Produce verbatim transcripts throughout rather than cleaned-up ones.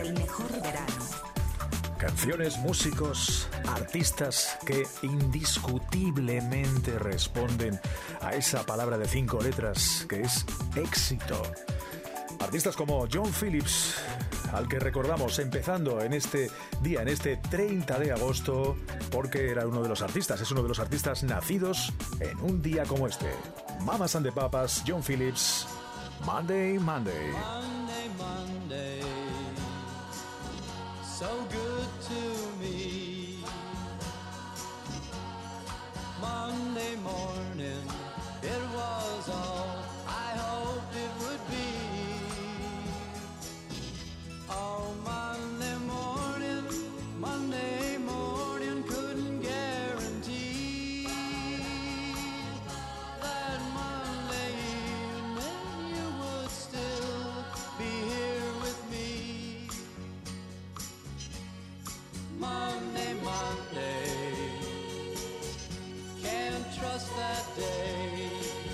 el mejor verano. Canciones, músicos, artistas que indiscutiblemente responden a esa palabra de cinco letras que es éxito. Artistas como John Phillips, al que recordamos empezando en este día, en este treinta de agosto, porque era uno de los artistas, es uno de los artistas nacidos en un día como este. Mamas and the Papas, John Phillips, Monday, Monday. Monday, Monday, so good to me. Monday morning, it was all I hoped it would be. Oh, Monday morning, Monday morning, couldn't guarantee that Monday evening you would still be here with me. Monday, Monday, can't trust that day.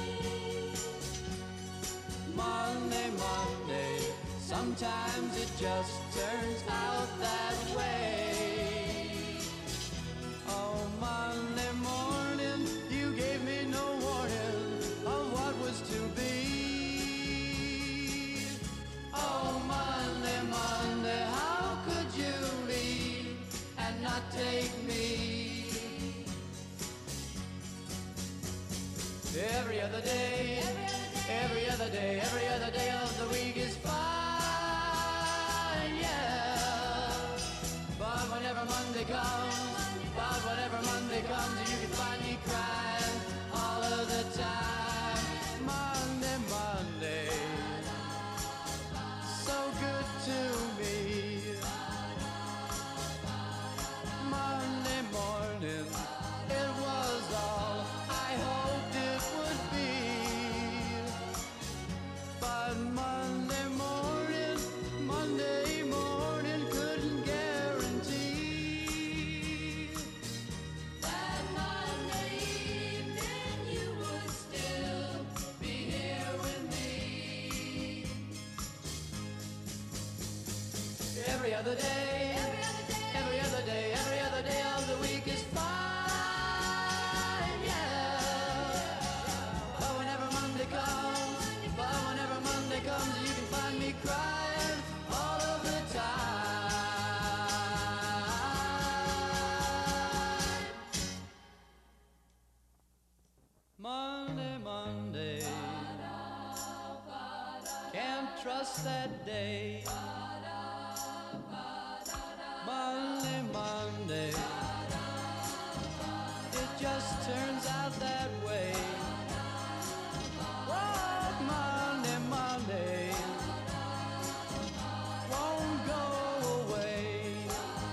Monday, Monday, sometimes it just turns out that way. Oh, Monday morning, you gave me no warning of what was to be. Oh, Monday, Monday, how could you leave and not take me? Every other day, every other day, every other day of the week is fine, yeah. But whenever Monday comes, but whenever Monday comes, you can find me crying all of the time. Monday, Monday, so good to me. Monday morning, it was all I hoped it would be. But Monday morning, Monday morning, couldn't guarantee that Monday evening you would still be here with me. Every other day, every other day, every other day of the week is fine, yeah. But whenever Monday comes, but whenever Monday comes, you can find me crying all of the time. Monday, Monday, can't trust that day. Monday, Monday, it just turns out that way. Oh, Monday, Monday, won't go away.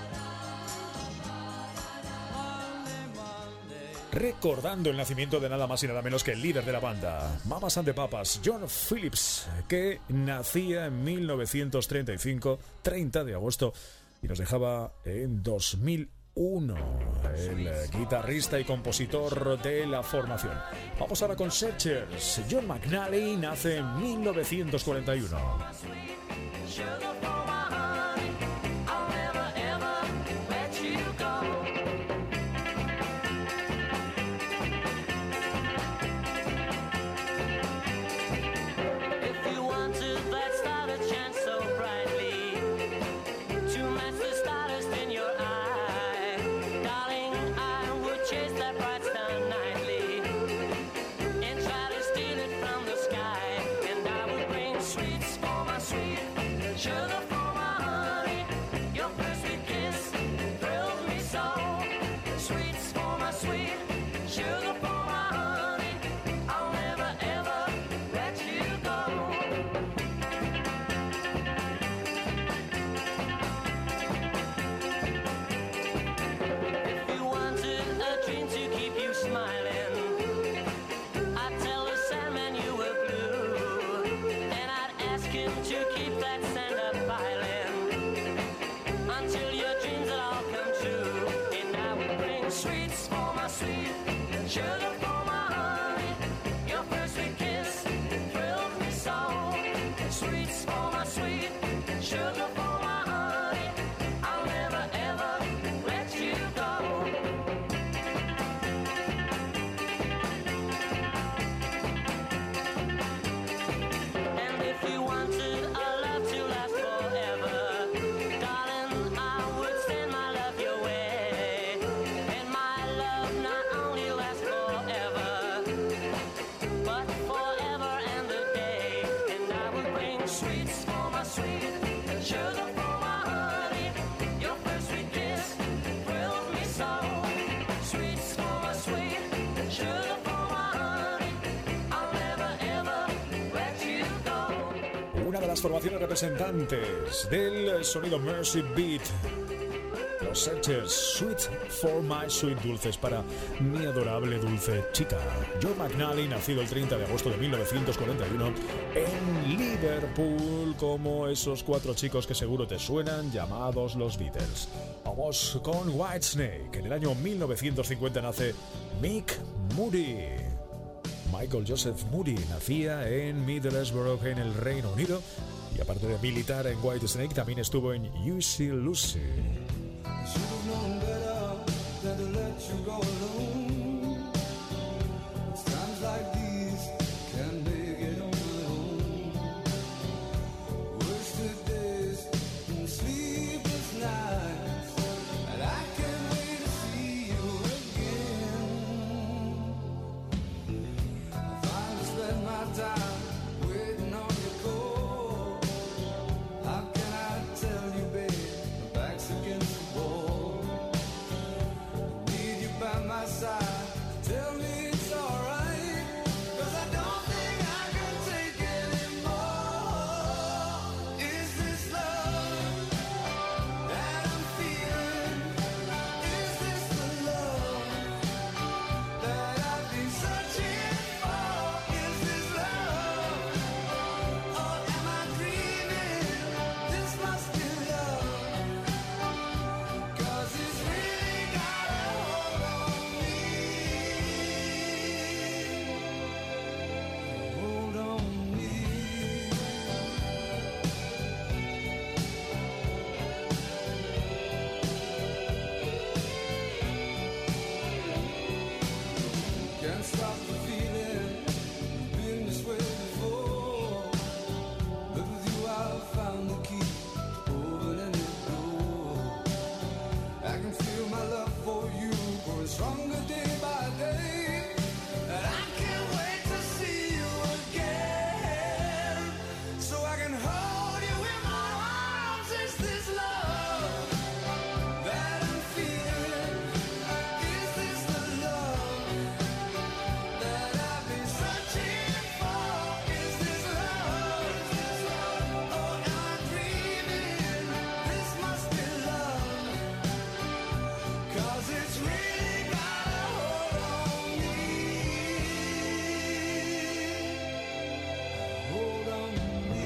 Monday, Monday. Recordando el nacimiento de nada más y nada menos que el líder de la banda, Mamas and the Papas, John Phillips, que nacía en mil novecientos treinta y cinco, treinta de agosto, y nos dejaba en dos mil uno, el guitarrista y compositor de la formación. Vamos ahora con Searchers. John McNally nace en mil novecientos cuarenta y uno. Sugar Sweets for my sweet and sugar for my honey. Your first sweet kiss thrills me so. Sweets for my sweet and sugar for my honey. I'll never ever let you go. Una de las formaciones representantes del sonido Mercy Beat, los Searchers, Sweet for My Sweet, dulces para mi adorable dulce chica. Joe McNally, nacido el treinta de agosto de mil novecientos cuarenta y uno en Liverpool, como esos cuatro chicos que seguro te suenan, llamados los Beatles. Vamos con Whitesnake. En el año mil novecientos cincuenta nace Mick Moody. Michael Joseph Moody nacía en Middlesbrough, en el Reino Unido, y aparte de militar en Whitesnake, también estuvo en U C Lucy. Should have known better than to let you go alone. It's times like these can make it on my own. Wasted days and sleepless nights, and I can't wait to see you again. I finally spent my time waiting on your call. How can I tell you, babe, my back's against the wall. Need you by my side. Tell me it's alright, 'cause I don't think I can take anymore. Is this love that I'm feeling? Is this the love that I've been searching for? Is this love, or am I dreaming? This must be love, 'cause it's really got a hold on me. Hold on me. Can't stop the feeling, been this way before. But with you I've found the key to open any door. I can feel my love for you growing stronger day by day. And I can't wait to see you again, so I can hold you in my arms. Is this love that I'm feeling? Is this the love that I've been searching for? Is this love, or am I dreaming? This must be love, 'cause it's really got a hold on me. Hold on me.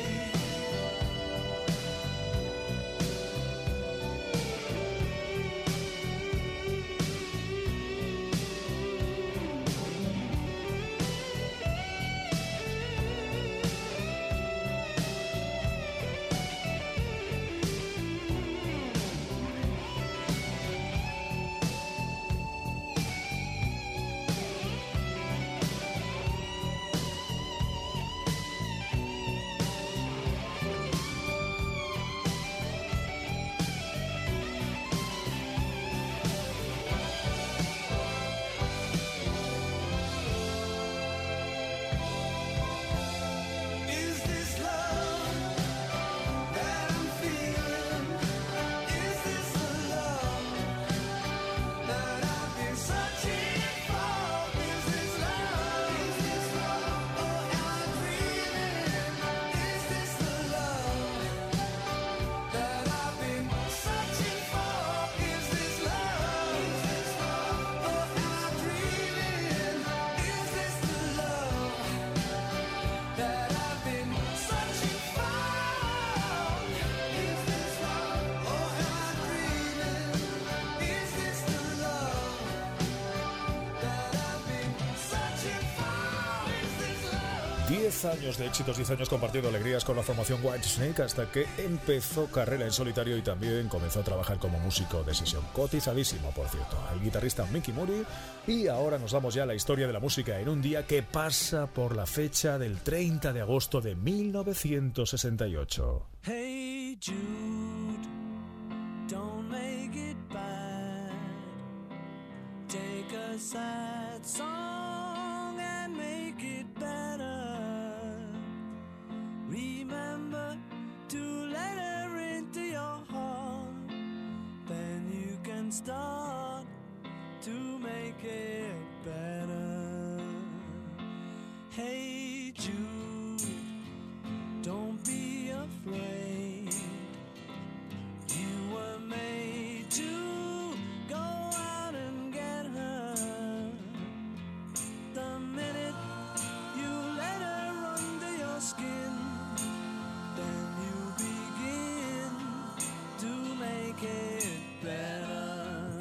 Is this love that I'm feeling? Is this the love that I've been searching for? Is this love? Is this love, or am I dreaming? Is this the love that I've been searching for? Is this love? Is this love, or am I dreaming? Is this the love that I've been searching for? Is this love, or am I dreaming? Is this the love that I've been searching for? Is this love? Diez años de éxitos, diez años compartiendo alegrías con la formación Whitesnake, hasta que empezó carrera en solitario y también comenzó a trabajar como músico de sesión. Cotizadísimo, por cierto, el guitarrista Mickey Moody. Y ahora nos damos ya a la historia de la música en un día que pasa por la fecha del treinta de agosto de mil novecientos sesenta y ocho. Hey Jude, don't make it bad. Take a sad song and make it better. Remember start to make it better. Hey Jude, don't be afraid. You were made to go out and get her. The minute you let her under your skin, then you begin to make it better.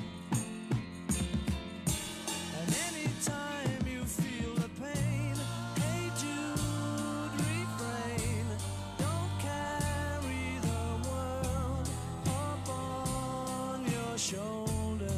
And anytime you feel the pain, hey Jude, refrain. Don't carry the world up on your shoulder.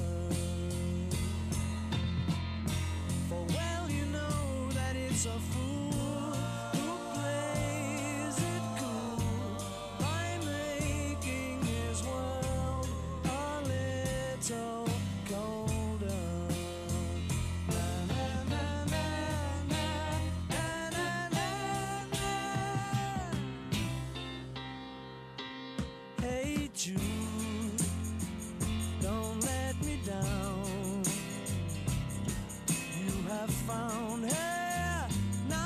For well you know that it's a fool who plays it cool by making his world a little colder. Na, na, na, na, na, na, na, na, na. Hey Jude, don't let me down. You have found her, now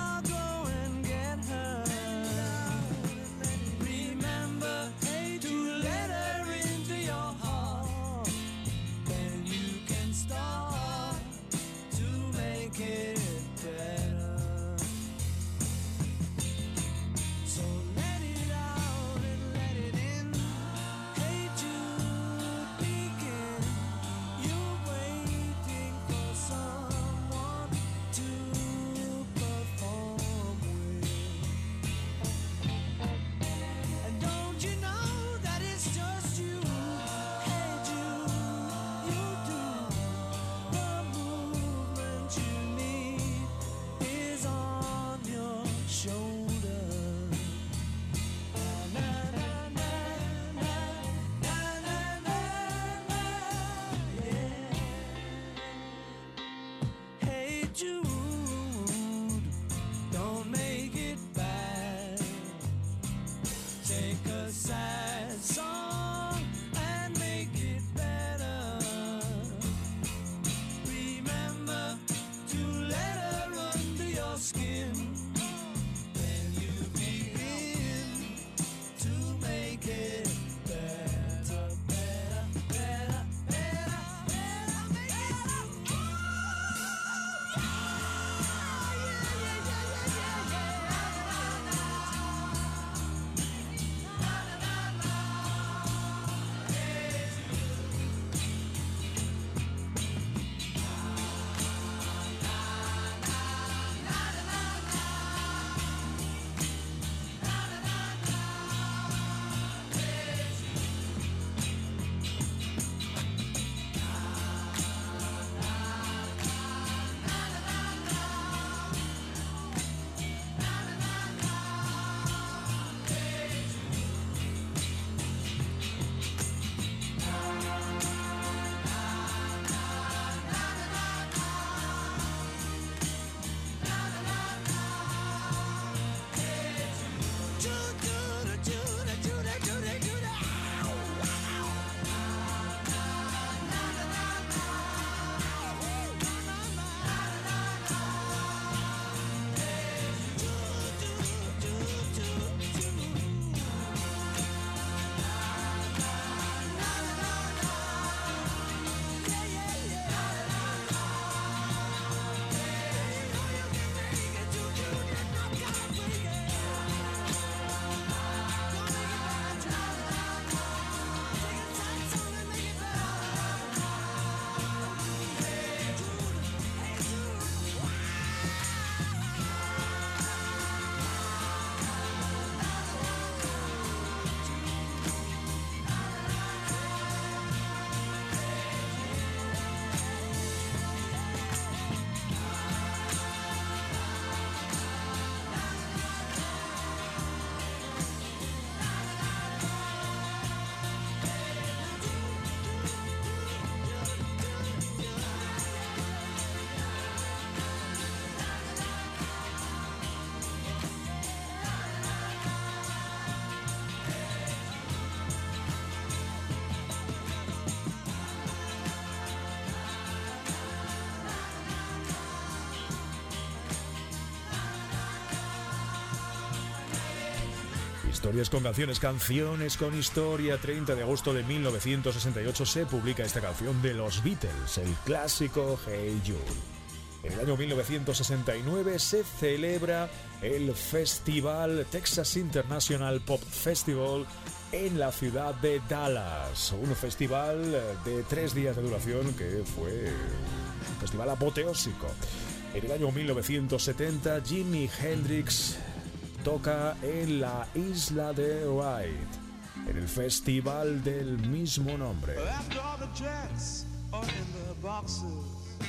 Historias con canciones, canciones con historia. treinta de agosto de mil novecientos sesenta y ocho se publica esta canción de los Beatles, el clásico Hey Jude. En el año mil novecientos sesenta y nueve se celebra el festival Texas International Pop Festival en la ciudad de Dallas. Un festival de tres días de duración que fue un festival apoteósico. En el año mil novecientos setenta, Jimi Hendrix toca en la isla de White, en el festival del mismo nombre. After all the jets are in the boxes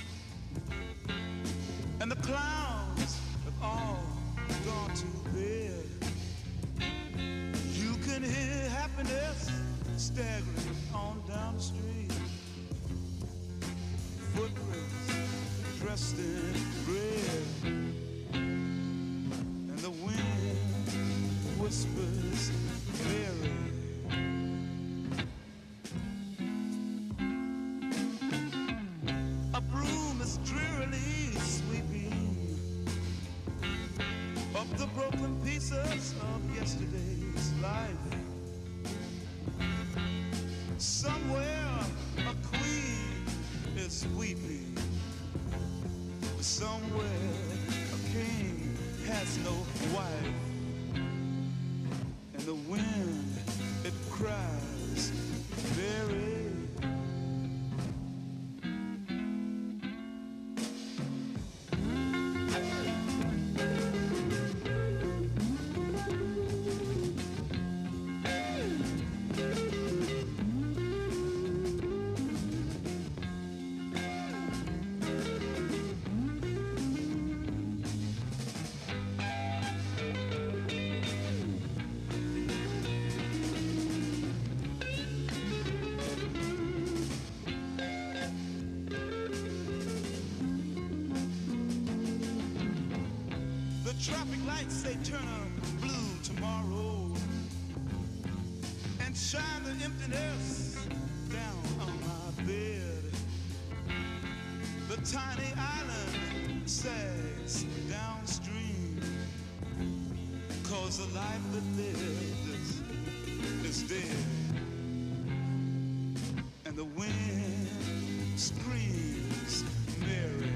and the clowns have all gone to bed, you can hear happiness staggering on down the street. Footprints dressed in red, and the wind whispers Mary. A broom is drearily sweeping up the broken pieces of yesterday's life. Somewhere a queen is weeping. Somewhere a king has no wife. And the wind, it cries very. Traffic lights, they turn a blue tomorrow and shine the emptiness down on my bed. The tiny island sags downstream, cause the life that lived is, is dead. And the wind screams Mary.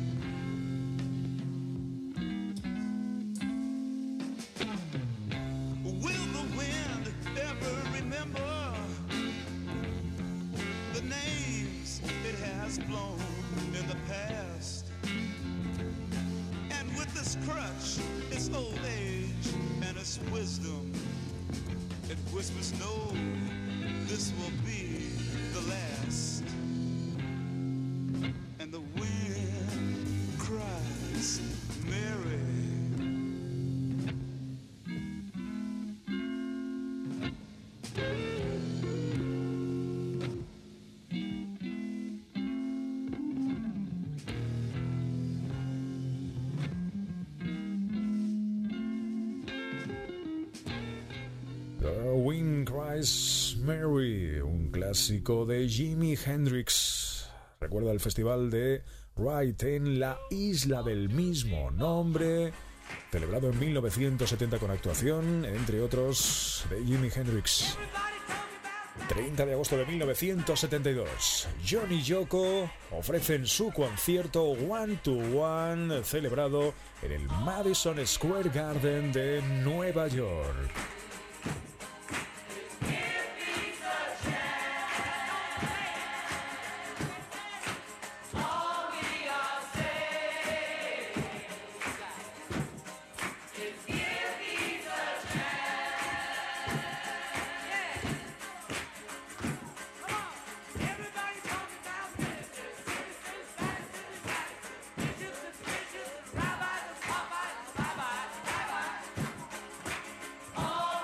Blown in the past, and with this crutch, its old age and its wisdom, it whispers, no, this will be the last. And the wind cries Mary. Wind Cries Mary, un clásico de Jimi Hendrix. Recuerda el festival de Wright en la isla del mismo nombre, celebrado en mil novecientos setenta con actuación, entre otros, de Jimi Hendrix. treinta de agosto de mil novecientos setenta y dos, John y Yoko ofrecen su concierto One to One, celebrado en el Madison Square Garden de Nueva York. All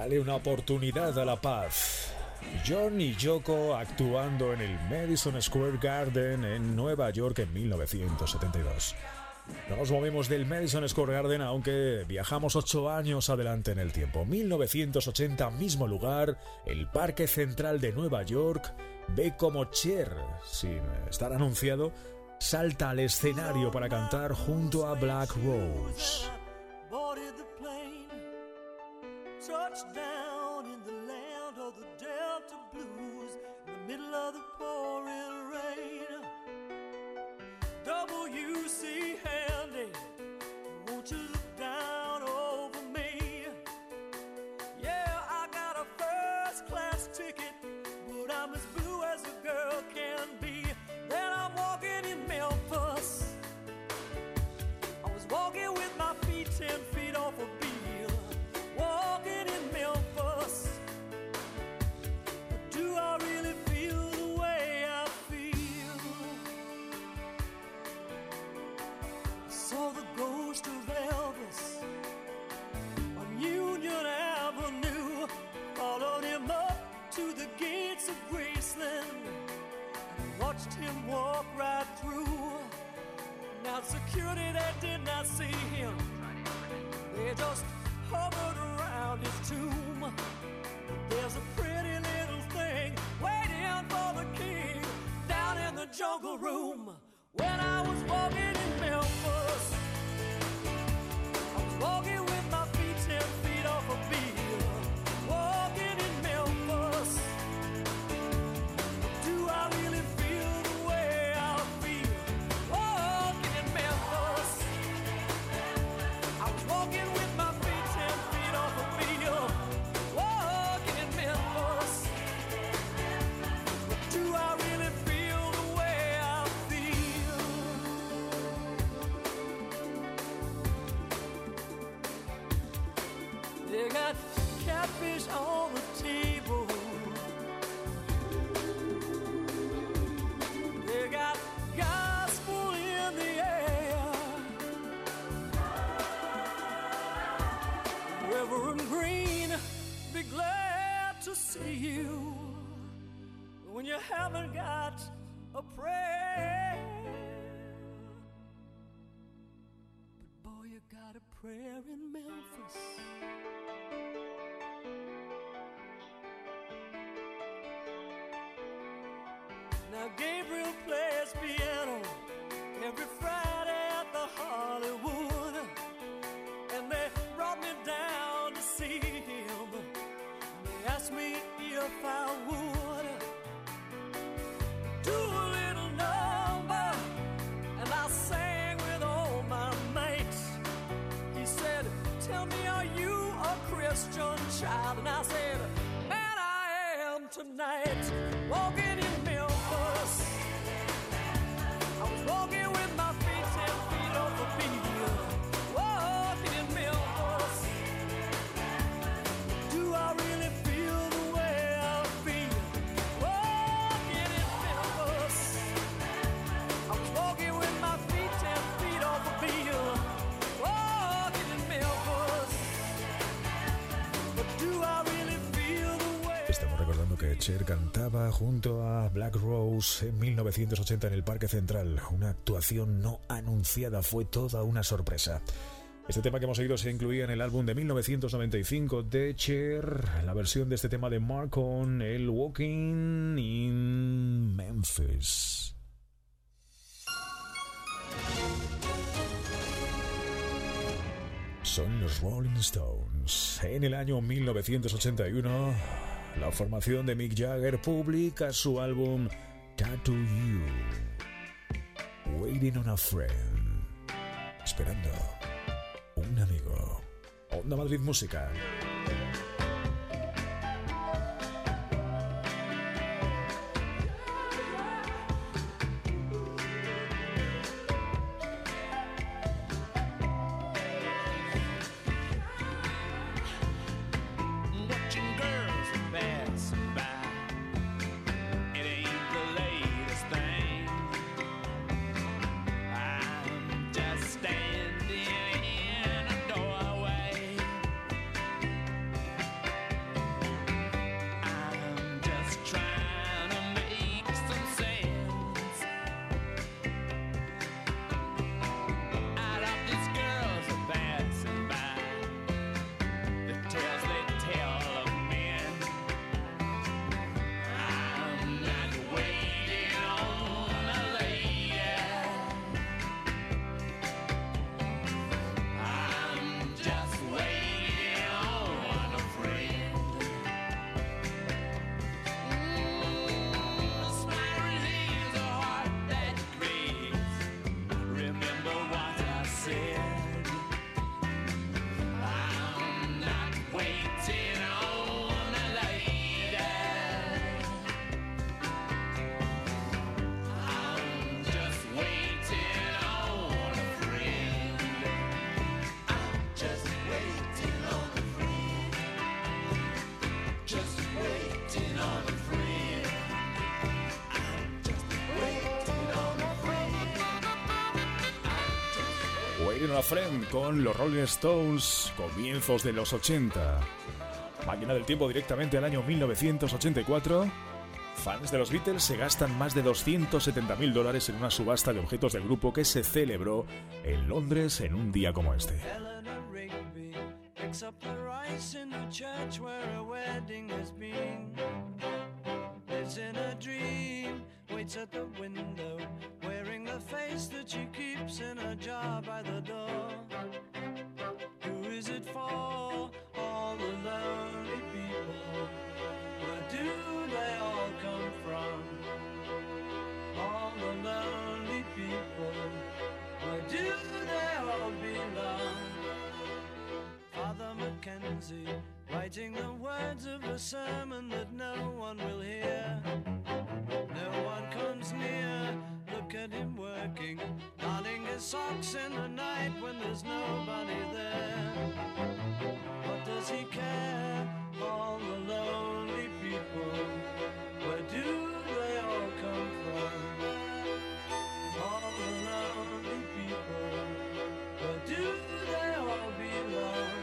Dale una oportunidad a la paz. John y Yoko actuando en el Madison Square Garden en Nueva York en mil novecientos setenta y dos. No nos movemos del Madison Square Garden, aunque viajamos ocho años adelante en el tiempo. mil novecientos ochenta, mismo lugar, el Parque Central de Nueva York ve como Cher, sin estar anunciado, salta al escenario para cantar junto a Black Rose. Boarded the plane, touched down in the land of the Delta Blues, in the middle of the pouring rain. W C Handy, won't you look down over me? Yeah, I got a first class ticket, but I'm as blue as a girl can be. Then I'm walking in Memphis, I was walking with my feet ten feet off a bill, walking in Memphis. But do I really feel the way I feel? I saw the ghost of Elvis on Union Avenue, followed him up to the gates of Graceland, and watched him walk right through. Now security, they did not see him, they just hovered around his tomb. But there's a pretty little thing waiting for the king down in the jungle room. When I was walking in Memphis, I was walking with my feet ten feet off a bill, walking in Memphis. Do I really feel the way I feel? Walking in Memphis, I was walking with my feet ten feet off a bill, walking in Memphis. Do I really feel the way I feel? They got catfish on the table, they got gospel in the air. Reverend Green, be glad to see you when you haven't got a prayer. But boy, you got a prayer in Memphis. Now Gabriel plays piano every Friday at the Hollywood, and they brought me down to see him. They asked me if I would do a little number, and I sang with all my mates. He said, tell me, are you a Christian child? And I said, man, I am tonight. Walking in Memphis, I was walking with my feet ten feet off the bill, walking in Memphis. Do I really feel the way I feel? Walking in Memphis, I was walking with my feet ten feet off the bill, walking in Memphis. But do I really feel the way? Estamos recordando que Cher cantaba junto a Black Rose en mil novecientos ochenta en el Parque Central. Una actuación no anunciada, fue toda una sorpresa. Este tema que hemos oído se incluía en el álbum de mil novecientos noventa y cinco de Cher, la versión de este tema de Mark On, el Walking in Memphis. Son los Rolling Stones. En el año mil novecientos ochenta y uno, la formación de Mick Jagger publica su álbum Tattoo You, Waiting on a Friend, esperando un amigo. Onda Madrid Música. Watching girls pass by, it ain't the latest thing. I'm just standing in a doorway, Friend con los Rolling Stones, comienzos de los ochenta. Máquina del tiempo directamente al año mil novecientos ochenta y cuatro. Fans de los Beatles se gastan más de doscientos setenta mil dólares en una subasta de objetos del grupo que se celebró en Londres en un día como este. Eleanor Rigby picks up the rice in the church where a wedding has been. Lives in a dream, waits at the window, wearing the face that she keeps in a jar by the door. Who is it for? All the lonely people. Where do they all come from? All the lonely people. Where do they all belong? Father Mackenzie, writing the words of a sermon that no one will hear. No one comes near, look at him working, darning his socks in the night when there's nobody there. What does he care? All the lonely people, where do they all come from? All the lonely people, where do they all belong?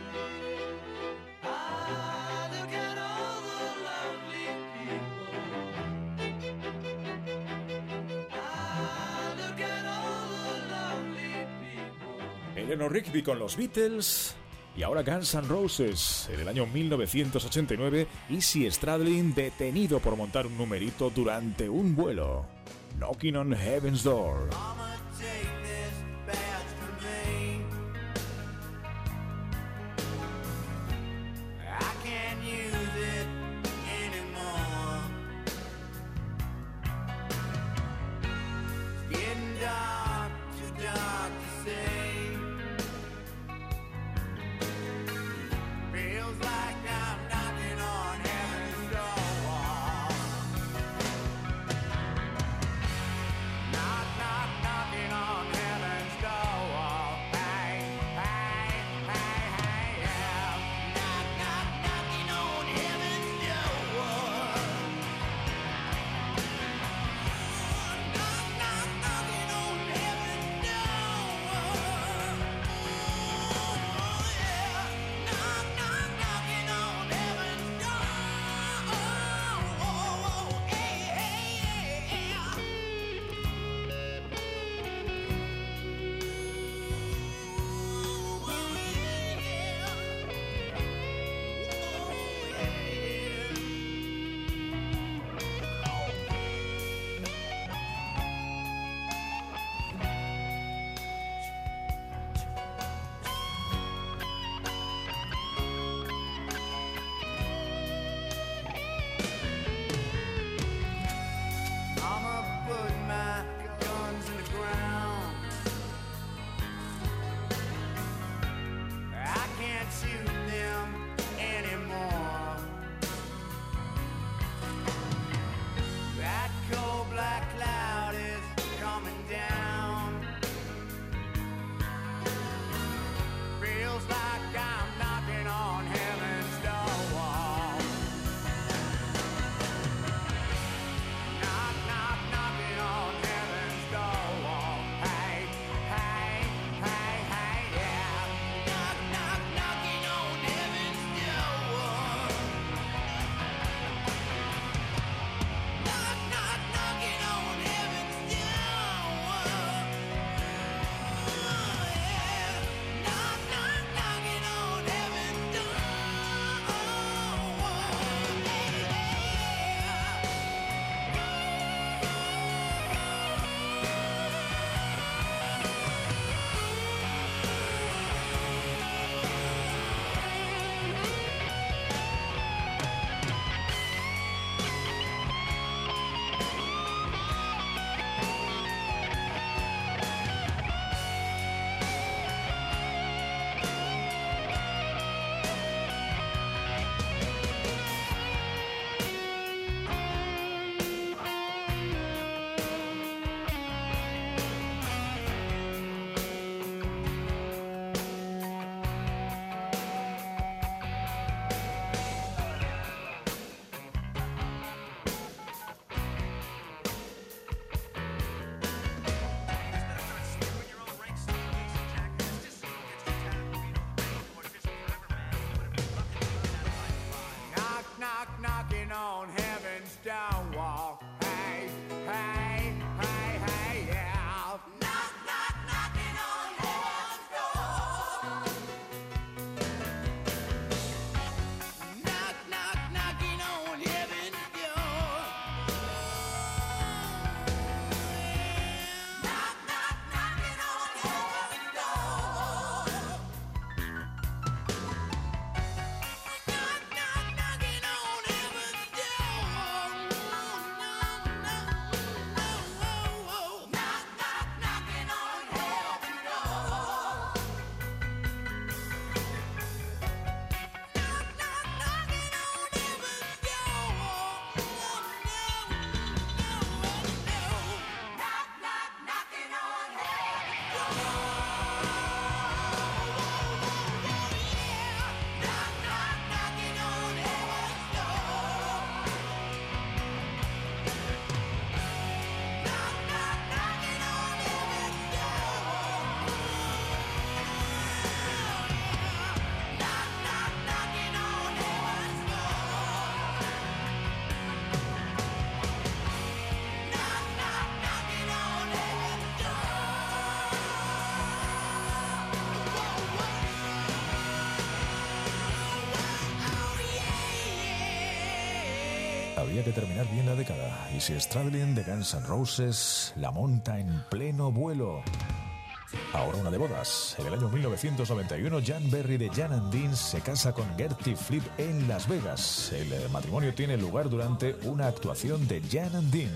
Ah, look at all the lonely people. Ah, look at all the lonely people. Eleanor Rigby con los Beatles. Y ahora Guns N' Roses, en el año mil novecientos ochenta y nueve, Izzy Stradlin detenido por montar un numerito durante un vuelo. Knocking on Heaven's Door. Mama, take this badge from me. I can't use it anymore. It's getting dark, too dark to see. Feels like I'm knocking on heaven's door. Knock, knock, knocking on Había que terminar bien la década. Y si Stradlin de Guns N' Roses la monta en pleno vuelo. Ahora una de bodas. En el año mil novecientos noventa y uno, Jan Berry de Jan and Dean se casa con Gertie Flipp en Las Vegas. El matrimonio tiene lugar durante una actuación de Jan and Dean.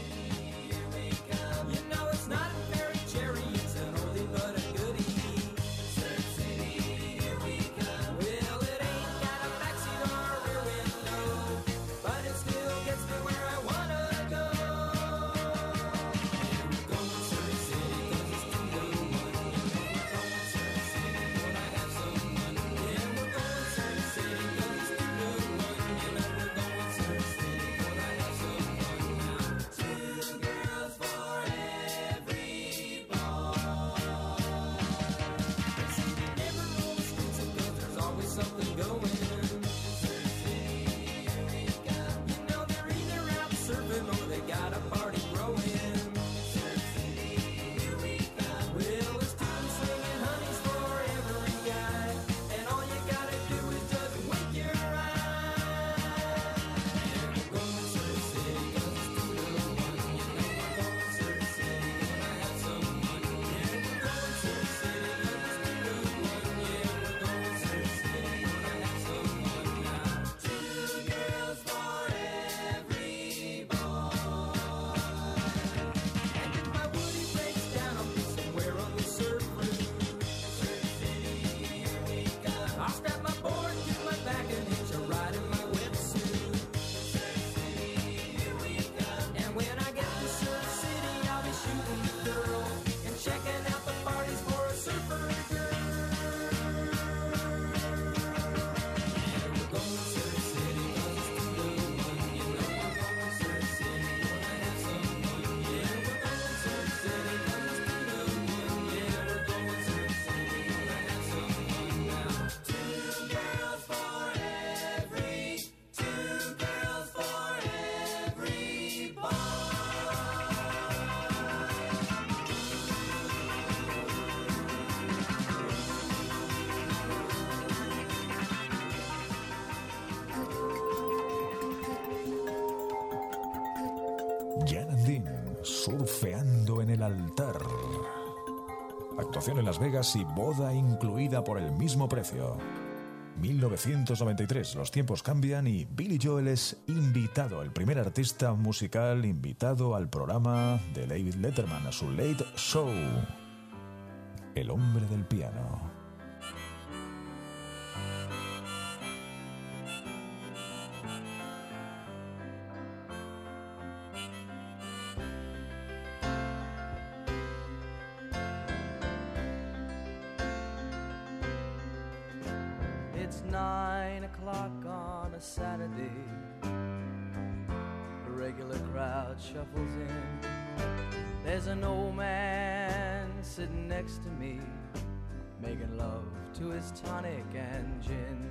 Jan and Dean, surfeando en el altar. Actuación en Las Vegas y boda incluida por el mismo precio. mil novecientos noventa y tres, los tiempos cambian y Billy Joel es invitado, el primer artista musical invitado al programa de David Letterman, a su Late Show. El hombre del piano. It's nine o'clock on a Saturday. A regular crowd shuffles in. There's an old man sitting next to me, making love to his tonic and gin.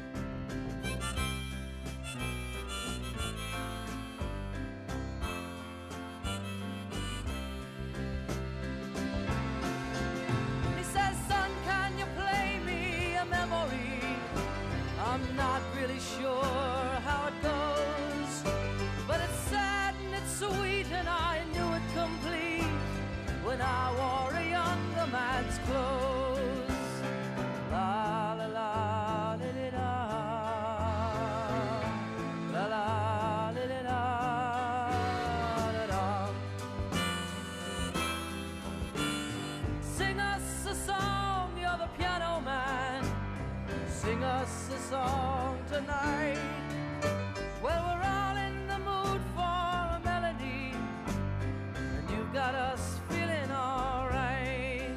He says, son, can you play me a memory? I'm not really sure how it goes, but it's sad and it's sweet, and I knew it complete when I wore a younger man's clothes. La la la li, li, la, la la li, li, la, la, la. Sing us a song, you're the piano man. Sing us a song tonight. Well, we're all in the mood for a melody, and you've got us feeling all right.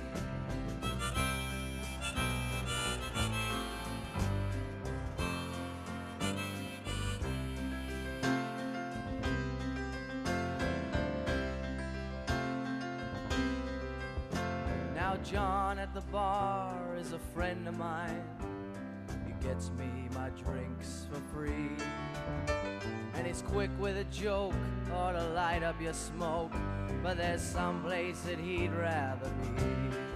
Now John at the bar is a friend of mine. Gets me my drinks for free, and he's quick with a joke or to light up your smoke, but there's some place that he'd rather be.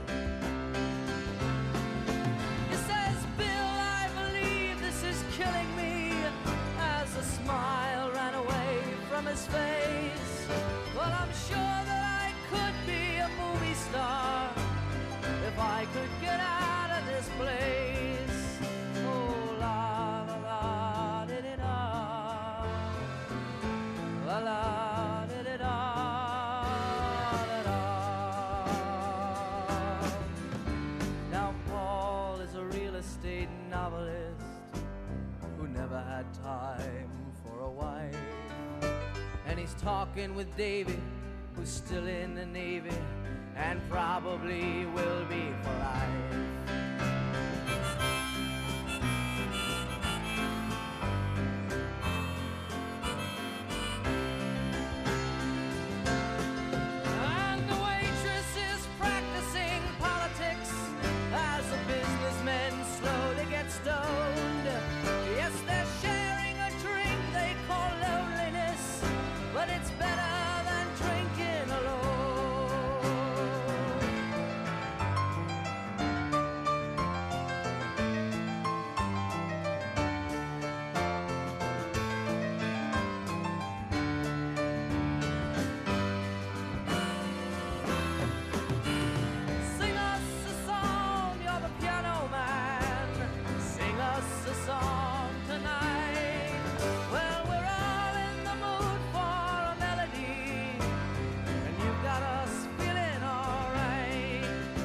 He says, Bill, I believe this is killing me, as a smile ran away novelist who never had time for a wife. And he's talking with Davy, who's still in the Navy and probably will be for life. And the waitress is practicing politics as the businessmen slowly get stoned. Yes, they're sharing a drink they call loneliness, but it's better than drinking alone. Sing us a song, you're the piano man. Sing us a song tonight. Well, we're all in the mood for a melody, and you've got us feeling alright.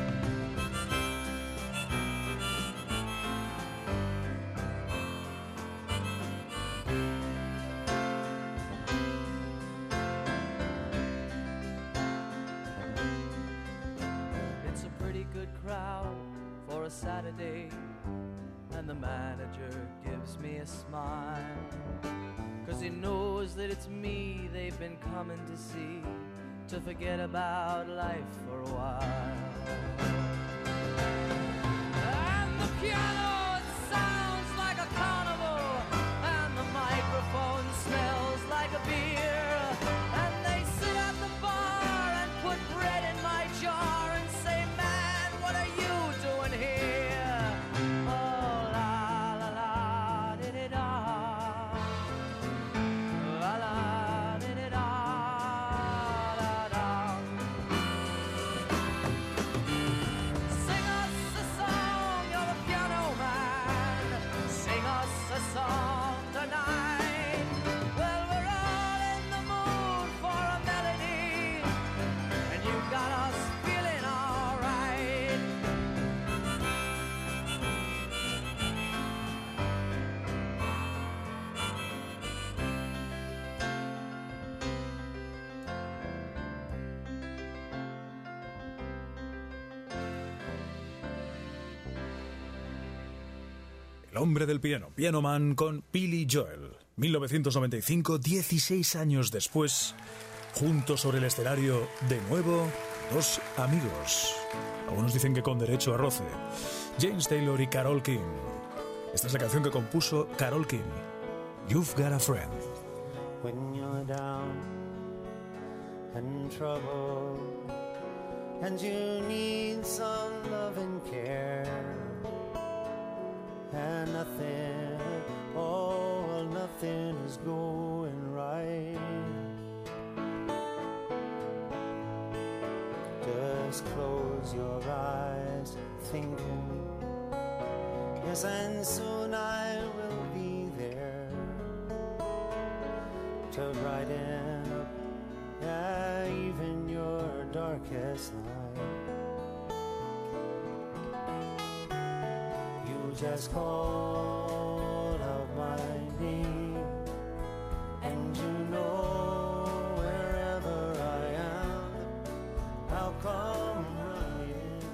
It's a pretty good crowd for a Saturday, and the manager gives me a smile, 'cause he knows that it's me they've been coming to see, to forget about life for a while. And the piano, it sounds like a carnival, and the microphone smells like a beer. And they sit at the bar and put bread in my jar and say, man, what are you doing here? Oh, la, la, la, di-di-da. La, la, di-di-da, la, da. Sing us a song, you're the piano man. Sing us a song tonight. Well, we're all in the mood for a melody, and you've got us feeling alright. El hombre del piano, Piano Man con Billy Joel. mil novecientos noventa y cinco, dieciséis años después, juntos sobre el escenario, de nuevo, dos amigos. Algunos dicen que con derecho a roce. James Taylor y Carole King. Esta es la canción que compuso Carole King. You've Got a Friend. When you're down and trouble and you need some love and care, and nothing, oh, well, nothing is going right. Just close your eyes, thinking, yes, and soon I will be there to brighten up, yeah, even your darkest night. You just call out my name, and you know wherever I am, I'll come running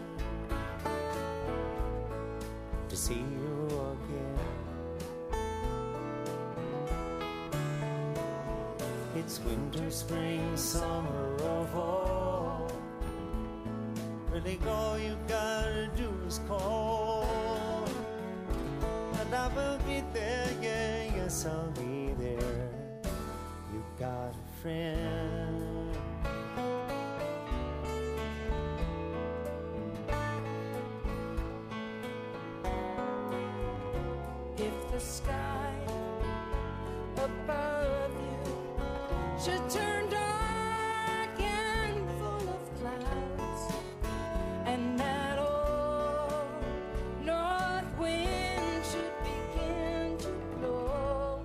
to see you again. It's winter, spring, summer, or fall. Really, all you gotta do is call, and I will be there. Yeah, yes, I'll be there. You got a friend. If the sky above you should turn dark and full of clouds, and that old north wind should begin to blow,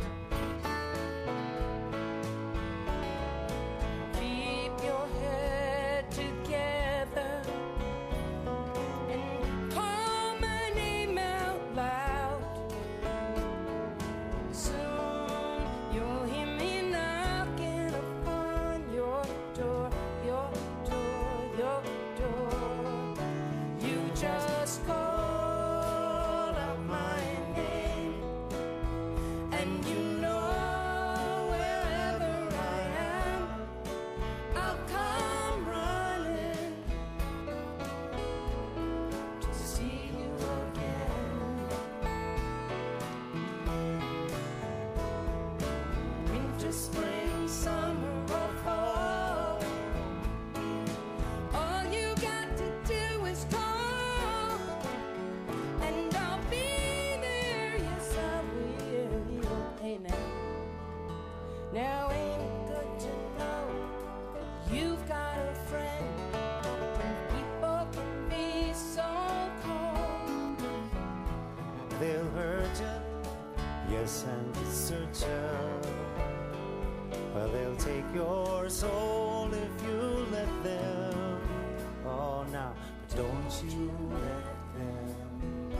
keep your head together and call my name out loud. they'll hurt you, yes, and desert you. Well, they'll take your soul if you let them. Oh, now, but don't you let them.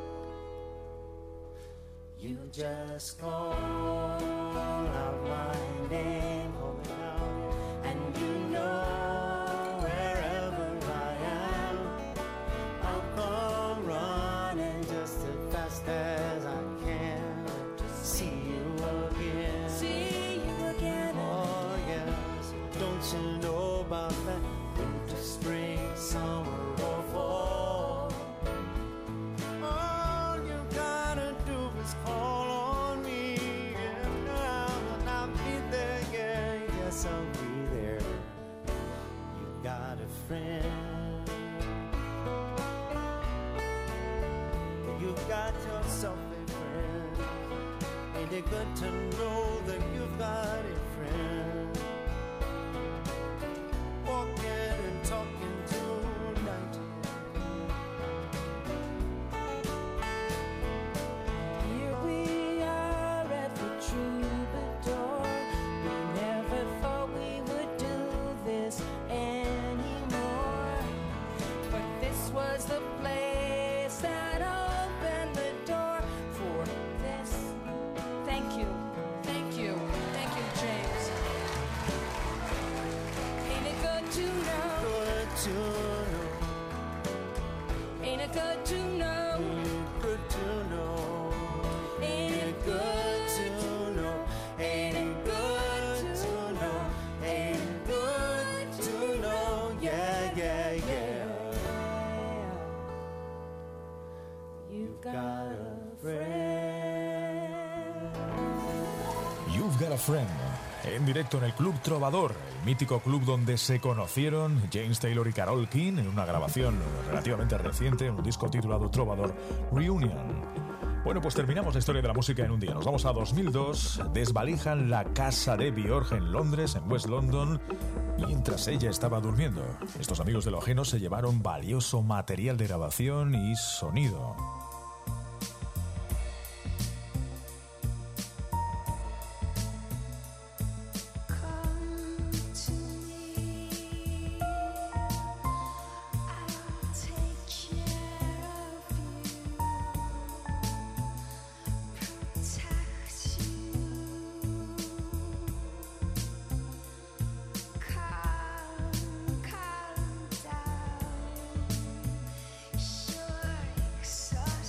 You just call out my name, call it out, and you know wherever I am, I'll come running just as fast as I can to see you again. See you again. Oh yes, don't you know about that winter, spring, summer or fall? All you gotta do is call on me, and I'll, I'll be there, yeah, yes I'll be there. You got a friend, you've got yourself a friend. Ain't it good to know that you've got a friend? Walking and talking tonight. Here we are at the Troubadour. We never thought we would do this anymore, but this was the place that opened the door for this. Thank you, thank you, thank you, James. Ain't it good to know? Good to know, Ain't it good to know? good to know, Ain't it good to know, Ain't it good to know, ain't it good to know, yeah, yeah, yeah. You've got a friend. You've Got a Friend, en directo en el Club Trovador, el mítico club donde se conocieron James Taylor y Carole King en una grabación relativamente reciente, un disco titulado Trovador Reunion. Bueno, pues terminamos la historia de la música en un día. Nos vamos a dos mil dos, desvalijan la casa de Björk en Londres, en West London, mientras ella estaba durmiendo. Estos amigos de lo ajeno se llevaron valioso material de grabación y sonido. Come to me, I'll take care of you, protect you. Calm, calm down. You're exhausted.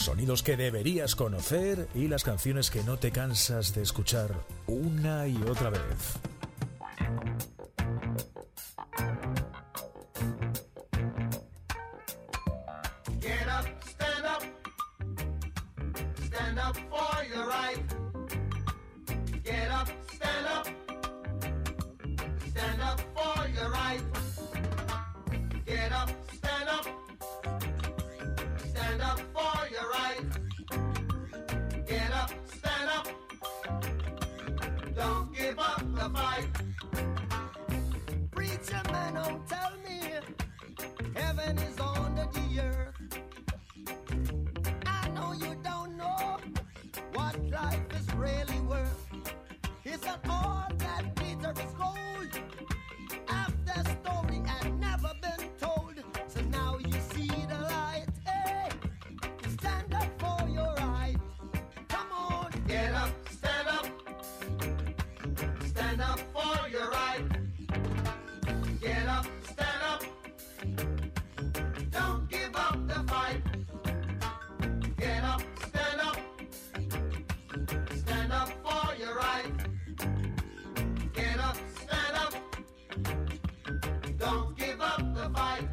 Sonidos que deberías conocer y las canciones que no te cansas de escuchar una y otra vez. Get up, stand up, stand up for your right. Get up, stand up, stand up for your right. Get up, stand up, stand up for your right. Get up, stand up, don't give up the fight. Preacher man, don't tell me heaven is under the earth. I know you don't know what life is really worth. It's not all that glitter is gold. After story had never been told, so now you see the light. Hey, stand up for your right. Come on, Get up, stand up, stand up for your right. Get up, stand up, don't give up the fight. Get up, stand up, stand up for your right. Get up, stand up, don't give up the fight.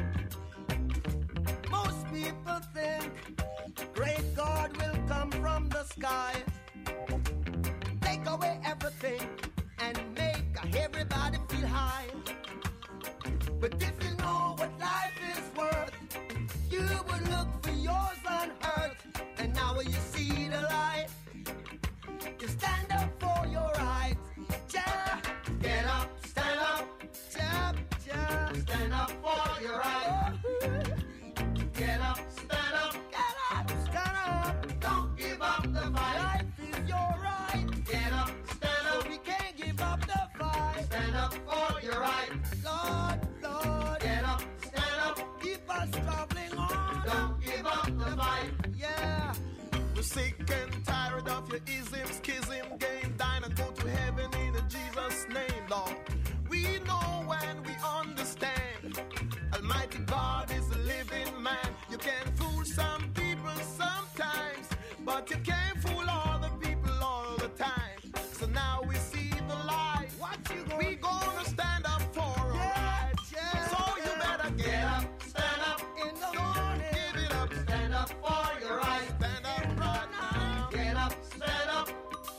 most people think great God will come from the sky, take away everything and make everybody feel high. But if you know what life is worth, you would look for yours on earth. And now when you see the light, you stand up for your rights. Yeah, Get up, stand up, yeah, yeah. stand up for your right. Get up, stand up, Get up, stand up. don't give up the fight. Life is your right. Get up, stand So up, we can't give up the fight. stand up for your right. Lord, Lord, Get up, stand up, keep us traveling on. don't give up the fight. Yeah. We're sick and tired of your ism, schism, game, dine and go to heaven in Jesus' name, Lord. We know when we understand. Almighty God is a living man. You can fool some people sometimes, but you can't fool all the people all the time. So now we see the light. What you gonna We gonna stand up for our Yeah, rights. yeah, So you yeah. better Get get up, up, stand up, in the morning? give it up, stand up for your right. stand up right now. Get up, stand up,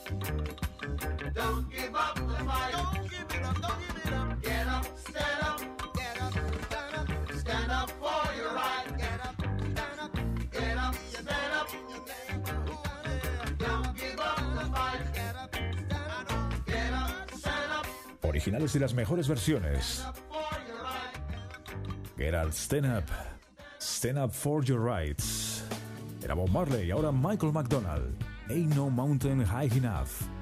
don't give up the fight. Don't give it up, don't give it up. Get up, stand up, Get up, stand up, stand up for your right. get up, stand up, Get up, stand up, don't give up the fight. get up, stand up. Get up, stand up, Originales y las mejores versiones. stand up for your right. Get up, stand up. Stand up for your rights. Era Bob Marley y ahora Michael McDonald. Ain't no mountain high enough.